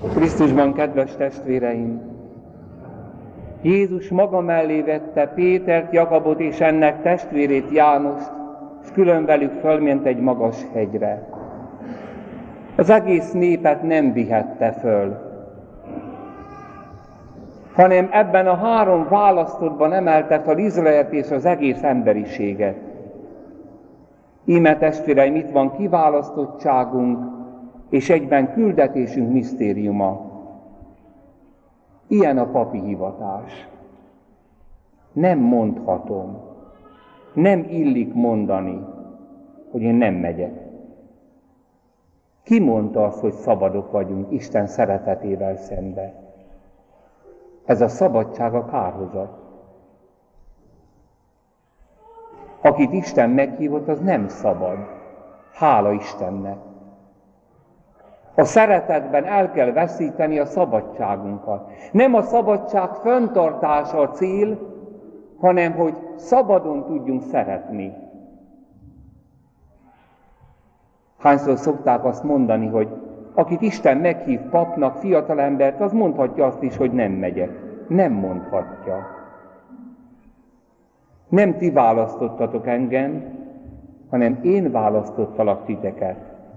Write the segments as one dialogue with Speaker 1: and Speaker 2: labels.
Speaker 1: Krisztusban, kedves testvéreim! Jézus maga mellé vette Pétert, Jakabot és ennek testvérét Jánost, és külön velük fölment egy magas hegyre. Az egész népet nem vihette föl, hanem ebben a 3 választottban emelte fel Izraelt és az egész emberiséget. Íme testvéreim, itt van kiválasztottságunk, és egyben küldetésünk misztériuma. Ilyen a papi hivatás. Nem mondhatom, nem illik mondani, hogy én nem megyek. Ki mondta azt, hogy szabadok vagyunk Isten szeretetével szembe? Ez a szabadság a kárhozat. Akit Isten meghívott, az nem szabad. Hála Istennek. A szeretetben el kell veszíteni a szabadságunkat. Nem a szabadság fenntartása a cél, hanem hogy szabadon tudjunk szeretni. Hányszor szokták azt mondani, hogy akit Isten meghív papnak, fiatalembert, az mondhatja azt is, hogy nem megyek. Nem mondhatja. Nem ti választottatok engem, hanem én választottalak titeket.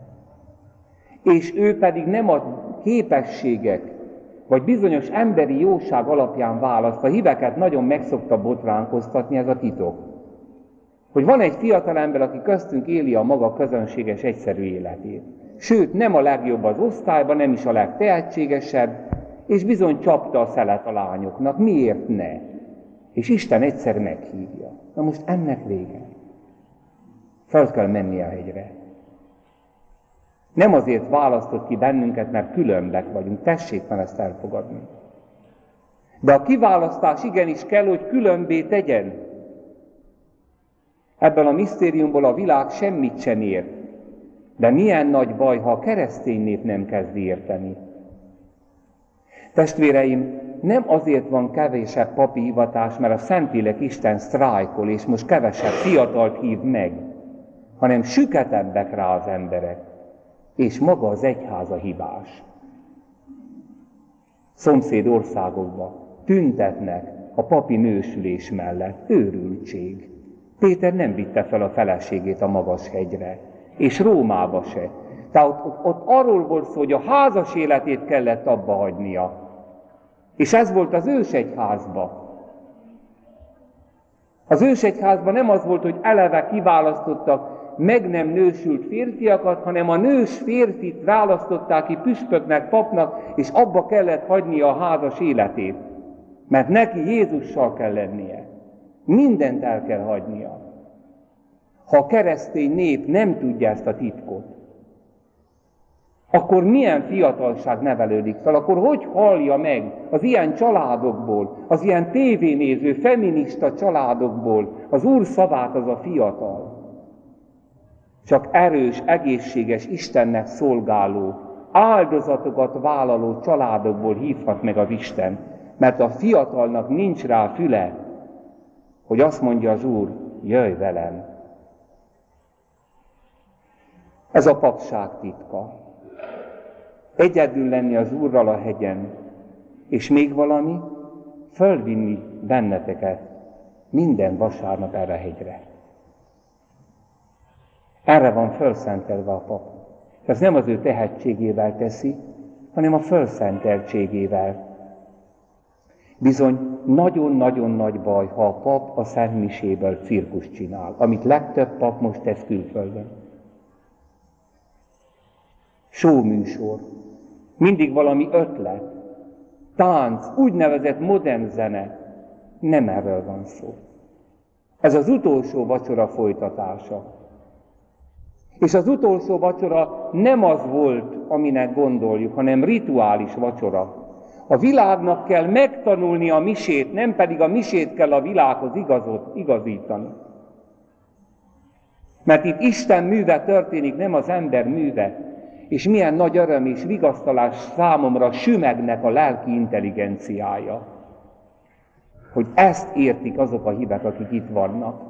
Speaker 1: És ő pedig nem a képességek, vagy bizonyos emberi jóság alapján választ. A híveket nagyon megszokta botránkoztatni, ez a titok. Hogy van egy fiatalember, aki köztünk éli a maga közönséges, egyszerű életét. Sőt, nem a legjobb az osztályban, nem is a legtehetségesebb, és bizony csapta a szelet a lányoknak. Miért ne? És Isten egyszer meghívja. Na most ennek vége. Fel kell menni a hegyre. Nem azért választott ki bennünket, mert különbek vagyunk. Tessék már ezt elfogadni. De a kiválasztás igenis kell, hogy különbé tegyen. Ebből a misztériumból a világ semmit sem ért. De milyen nagy baj, ha a keresztény nép nem kezdi érteni. Testvéreim, nem azért van kevésebb papi hivatás, mert a Szentlélek Isten sztrájkol, és most kevesebb fiatalt hív meg, hanem süketebbek rá az emberek, és maga az egyház a hibás. Szomszéd országokban tüntetnek a papi nősülés mellett. Őrültség. Péter nem vitte fel a feleségét a magas hegyre, és Rómába se. Tehát ott arról volt szó, hogy a házas életét kellett abba hagynia. És ez volt az ősegyházban. Az ősegyházban nem az volt, hogy eleve kiválasztottak meg nem nősült férfiakat, hanem a nős férfit választották ki püspöknek, papnak, és abba kellett hagynia a házas életét. Mert neki Jézussal kell lennie. Mindent el kell hagynia. Ha a keresztény nép nem tudja ezt a titkot, akkor milyen fiatalság nevelődik fel? Akkor hogy hallja meg az ilyen családokból, az ilyen tévénéző, feminista családokból az Úr szavát az a fiatal? Csak erős, egészséges, Istennek szolgáló, áldozatokat vállaló családokból hívhat meg az Isten, mert a fiatalnak nincs rá füle, hogy azt mondja az Úr, jöjj velem. Ez a papság titka. Egyedül lenni az Úrral a hegyen, és még valami, fölvinni benneteket minden vasárnap erre a hegyre. Erre van fölszentelve a pap. Ez nem az ő tehetségével teszi, hanem a fölszenteltségével. Bizony, nagyon-nagyon nagy baj, ha a pap a szentmiséből cirkuszt csinál, amit legtöbb pap most tesz külföldön. Showműsor, mindig valami ötlet, tánc, úgynevezett modern zene. Nem erről van szó. Ez az utolsó vacsora folytatása. És az utolsó vacsora nem az volt, aminek gondoljuk, hanem rituális vacsora. A világnak kell megtanulni a misét, nem pedig a misét kell a világhoz igazítani. Mert itt Isten műve történik, nem az ember műve. És milyen nagy öröm és vigasztalás számomra sümegnek a lelki intelligenciája. Hogy ezt értik azok a hívek, akik itt vannak.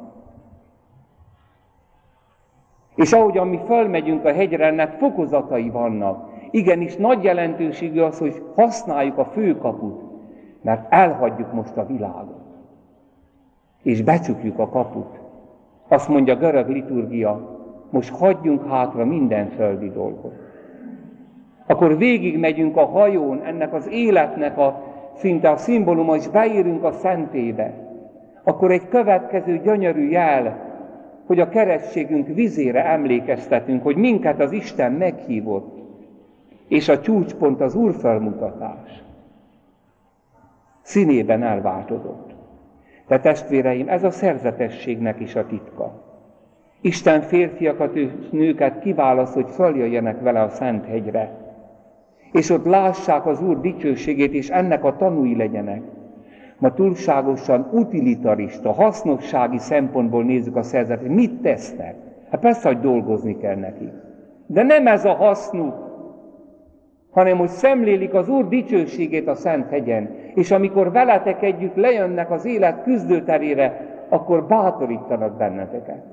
Speaker 1: És ahogyan mi fölmegyünk a hegyre, ennek fokozatai vannak. Igenis nagy jelentőségű az, hogy használjuk a főkaput, mert elhagyjuk most a világot. És becsukjuk a kaput. Azt mondja a görög liturgia, most hagyjunk hátra minden földi dolgot. Akkor végigmegyünk a hajón, ennek az életnek szinte a szimbóluma, és beérünk a szentébe. Akkor egy következő gyönyörű jel, hogy a keresztségünk vizére emlékeztetünk, hogy minket az Isten meghívott, és a csúcspont az Úrfelmutatás. Színében elváltozott. De testvéreim, ez a szerzetességnek is a titka. Isten férfiakat és nőket kiválaszt, hogy följöjjenek vele a Szent hegyre, és ott lássák az Úr dicsőségét, és ennek a tanúi legyenek. Ma túlságosan utilitarista, hasznossági szempontból nézzük a szerzetet. Mit tesznek? Hát persze, hogy dolgozni kell nekik. De nem ez a hasznuk, hanem hogy szemlélik az Úr dicsőségét a Szent hegyen, és amikor veletek együtt lejönnek az élet küzdőterére, akkor bátorítanak benneteket.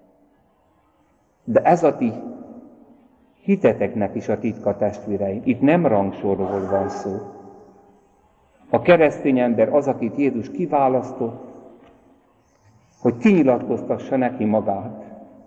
Speaker 1: De ez a ti hiteteknek is a titka, testvéreim. Itt nem rangsorról van szó. A keresztény ember az, akit Jézus kiválasztott, hogy kinyilatkoztassa neki magát.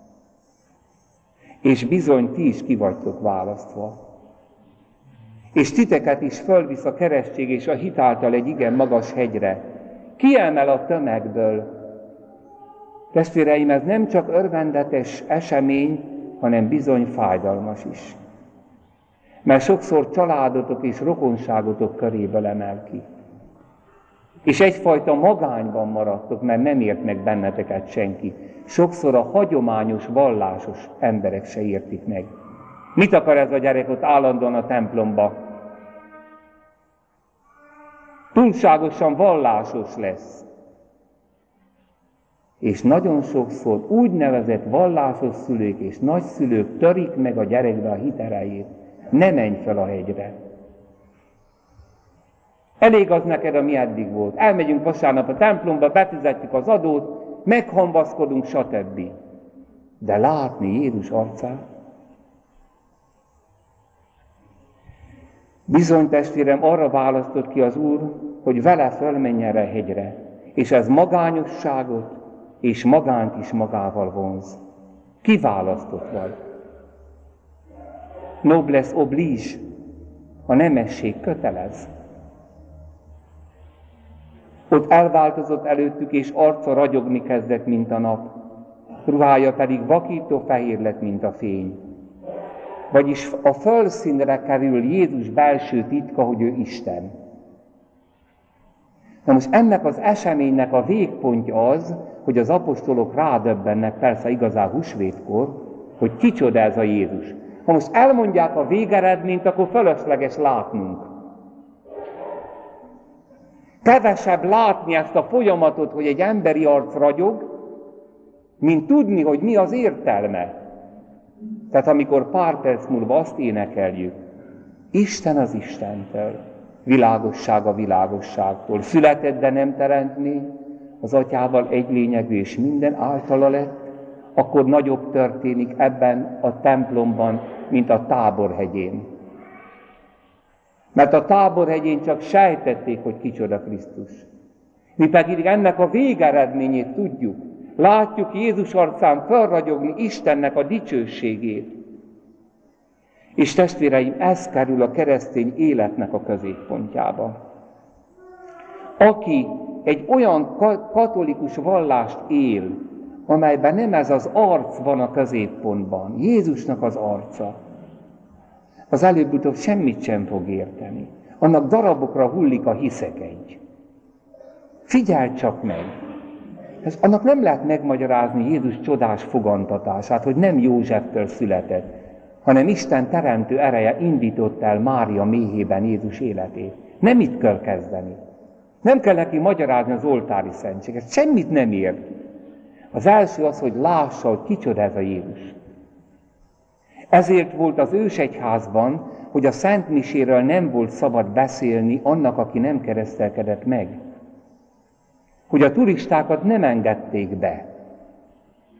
Speaker 1: És bizony ti is ki vagytok választva. És titeket is fölvisz a keresztség és a hit által egy igen magas hegyre. Kiemel a tömegből. Testvéreim, ez nem csak örvendetes esemény, hanem bizony fájdalmas is. Mert sokszor családotok és rokonságotok köréből emel ki. És egyfajta magányban maradtok, mert nem ért meg benneteket senki. Sokszor a hagyományos, vallásos emberek se értik meg. Mit akar ez a gyerek ott állandóan a templomba? Túlságosan vallásos lesz. És nagyon sokszor úgynevezett vallásos szülők és nagyszülők törik meg a gyerekbe a hit erejét. Ne menj fel a hegyre. Elég az neked, ami eddig volt. Elmegyünk vasárnap a templomba, befizetjük az adót, meghamvaszkodunk, stb. De látni Jézus arcát? Bizony, testvérem, arra választott ki az Úr, hogy vele fölmenjen erre a hegyre, és ez magányosságot és magánt is magával vonz. Kiválasztott vagy. Noblesse oblige, a nemesség kötelez. Ott elváltozott előttük, és arca ragyogni kezdett, mint a nap, ruhája pedig vakító fehér lett, mint a fény. Vagyis a fölszínre kerül Jézus belső titka, hogy ő Isten. Na most ennek az eseménynek a végpontja az, hogy az apostolok rádöbbennek, persze igazán húsvétkor, hogy kicsoda ez a Jézus. Ha most elmondják a végeredményt, akkor fölösleges látnunk. Kevesebb látni ezt a folyamatot, hogy egy emberi arc ragyog, mint tudni, hogy mi az értelme. Tehát amikor pár perc múlva azt énekeljük, Isten az Istentől, világosság a világosságtól, született, de nem teremtmény, az atyával egy lényegű és minden általa lett, akkor nagyobb történik ebben a templomban, mint a Táborhegyén. Mert a Táborhegyén csak sejtették, hogy kicsoda Krisztus. Mi pedig ennek a végeredményét tudjuk. Látjuk Jézus arcán felragyogni Istennek a dicsőségét. És testvéreim, ez kerül a keresztény életnek a középpontjába. Aki egy olyan katolikus vallást él, amelyben nem ez az arc van a középpontban, Jézusnak az arca, az előbb-utóbb semmit sem fog érteni. Annak darabokra hullik a hiszekegy. Figyelj csak meg! Annak nem lehet megmagyarázni Jézus csodás fogantatását, hogy nem Józseftől született, hanem Isten teremtő ereje indított el Mária méhében Jézus életét. Nem itt kell kezdeni. Nem kell neki magyarázni az oltári szentséget. Semmit nem ért. Az első az, hogy lássa, hogy kicsoda ez a Jézus. Ezért volt az ősegyházban, hogy a Szent Miséről nem volt szabad beszélni annak, aki nem keresztelkedett meg. Hogy a turistákat nem engedték be.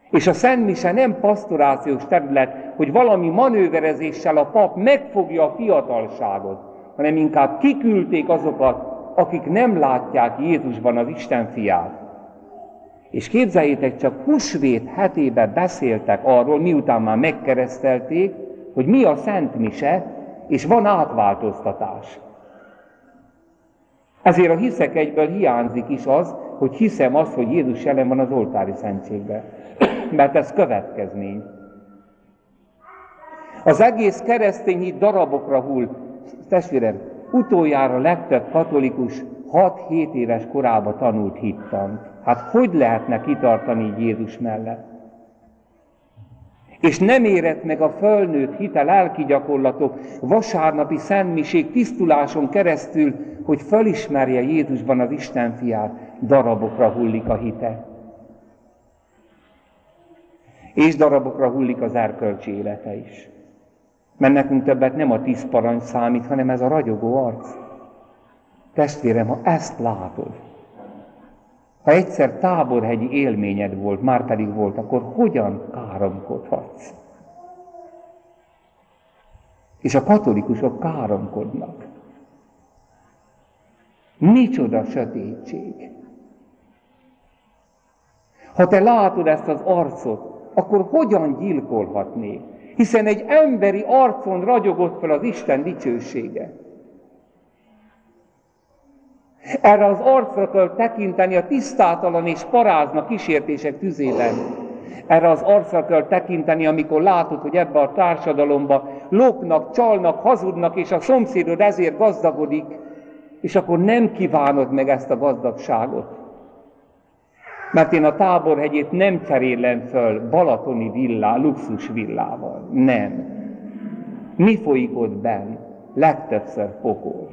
Speaker 1: És a Szentmise nem pasztorációs terület, hogy valami manőverezéssel a pap megfogja a fiatalságot, hanem inkább kiküldték azokat, akik nem látják Jézusban az Isten fiát. És képzeljétek csak, húsvét hetében beszéltek arról, miután már megkeresztelték, hogy mi a Szent Mise, és van átváltoztatás. Ezért a hiszek egyből hiányzik is az, hogy hiszem azt, hogy Jézus jelen van az oltári szentségben. Mert ez következmény. Az egész keresztény hit darabokra hull. Testvérem, utoljára legtöbb katolikus 6-7 éves korában tanult hittant. Hát hogy lehetne kitartani így Jézus mellett? És nem érett meg a fölnőtt hite, lelki gyakorlatok, vasárnapi szentmisék tisztuláson keresztül, hogy felismerje Jézusban az Isten fiát, darabokra hullik a hite. És darabokra hullik az erkölcsi élete is. Mert nekünk többet nem a 10 parancs számít, hanem ez a ragyogó arc. Testvérem, ha ezt látod, ha egyszer táborhegyi élményed volt, már pedig volt, akkor hogyan káromkodhatsz? És a katolikusok káromkodnak. Micsoda sötétség! Ha te látod ezt az arcot, akkor hogyan gyilkolhatnék? Hiszen egy emberi arcon ragyogott fel az Isten dicsősége. Erre az arcra kell tekinteni a tisztátalan és parázna kísértések tüzében. Erre az arcra kell tekinteni, amikor látod, hogy ebbe a társadalomba lopnak, csalnak, hazudnak, és a szomszédod ezért gazdagodik, és akkor nem kívánod meg ezt a gazdagságot. Mert én a Táborhegyét nem cserélem föl balatoni luxus villával. Nem. Mi folyik ott benn? Legtöbbször pokol.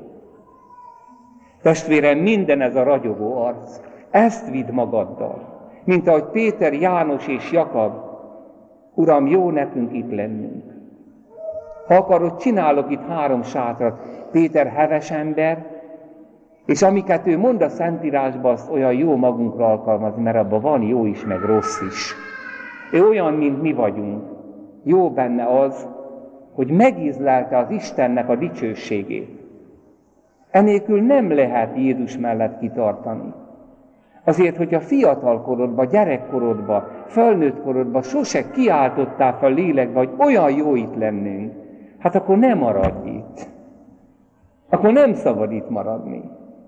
Speaker 1: Testvérem, minden ez a ragyogó arc, ezt vidd magaddal, mint ahogy Péter, János és Jakab. Uram, jó nekünk itt lennünk. Ha akarod, csinálok itt 3 sátrat. Péter heves ember, és amiket ő mond a Szentírásban, azt olyan jó magunkra alkalmazni, mert abban van jó is, meg rossz is. Ő olyan, mint mi vagyunk. Jó benne az, hogy megízlelte az Istennek a dicsőségét. Enélkül nem lehet Jézus mellett kitartani. Azért, hogyha fiatalkorodban, gyerekkorodban, felnőtt korodban sose kiáltottál fel lélekbe, hogy olyan jó itt lennünk, hát akkor nem maradj itt. Akkor nem szabad itt maradni.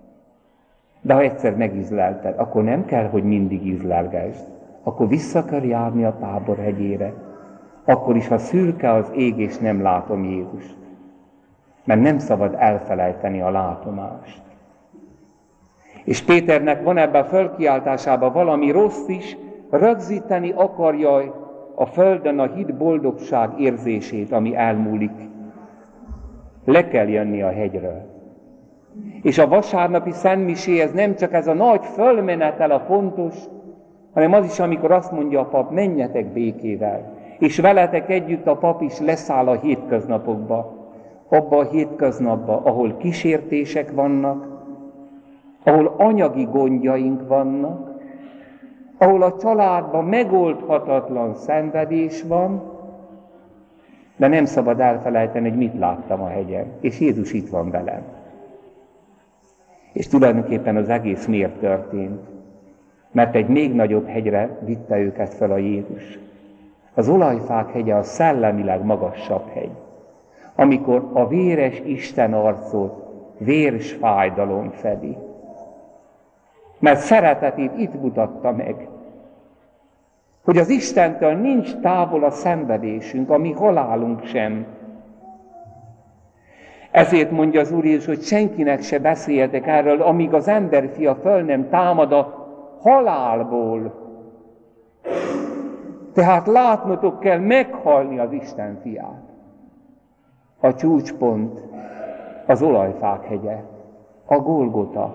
Speaker 1: De ha egyszer megízlelted, akkor nem kell, hogy mindig ízlelgesd. Akkor vissza kell járni a Táborhegyére. Akkor is, ha szürke az ég, és nem látom Jézust. Mert nem szabad elfelejteni a látomást. És Péternek van ebben a fölkiáltásában valami rossz is, rögzíteni akarja a földön a hit boldogság érzését, ami elmúlik. Le kell jönni a hegyről. És a vasárnapi szentmiséhez nem csak ez a nagy fölmenetel a fontos, hanem az is, amikor azt mondja a pap, menjetek békével. És veletek együtt a pap is leszáll a hétköznapokba. Abba a hétköznapba, ahol kísértések vannak, ahol anyagi gondjaink vannak, ahol a családban megoldhatatlan szenvedés van, de nem szabad elfelejteni, hogy mit láttam a hegyen, és Jézus itt van velem. És tulajdonképpen az egész miért történt? Mert egy még nagyobb hegyre vitte őket fel a Jézus. Az Olajfák hegye a szellemileg magasabb hegy, amikor a véres Isten arcot vérs fájdalom fedi. Mert szeretetét itt mutatta meg, hogy az Istentől nincs távol a szenvedésünk, a mi halálunk sem. Ezért mondja az Úr Jézus, hogy senkinek se beszéljetek erről, amíg az emberfia föl nem támad a halálból. Tehát látnotok kell meghalni az Isten fiát. A csúcspont az Olajfák hegye, a Golgota.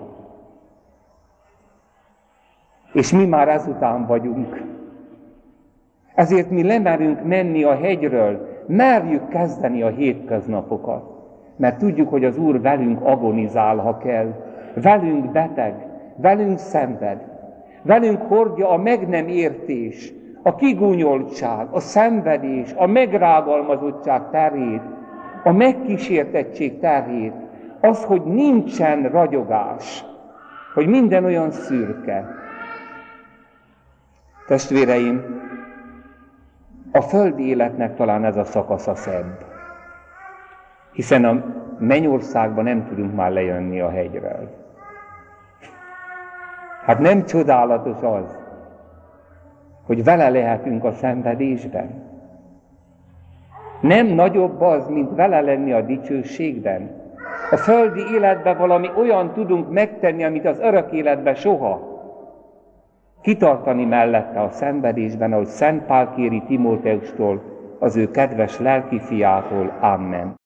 Speaker 1: És mi már ezután vagyunk. Ezért mi lemerünk menni a hegyről, merjük kezdeni a hétköznapokat. Mert tudjuk, hogy az Úr velünk agonizál, ha kell. Velünk beteg, velünk szenved. Velünk hordja a meg nem értés, a kigúnyoltság, a szenvedés, a megrágalmazottság terhét, a megkísértettség terhét, az, hogy nincsen ragyogás, hogy minden olyan szürke. Testvéreim, a földi életnek talán ez a szakasza szebb, hiszen a mennyországban nem tudunk már lejönni a hegyről. Hát nem csodálatos az, hogy vele lehetünk a szenvedésben? Nem nagyobb az, mint vele lenni a dicsőségben? A földi életben valami olyan tudunk megtenni, amit az örök életben soha. Kitartani mellette a szenvedésben, ahogy Szent Pál kéri Timóteustól, az ő kedves lelki fiától. Amen.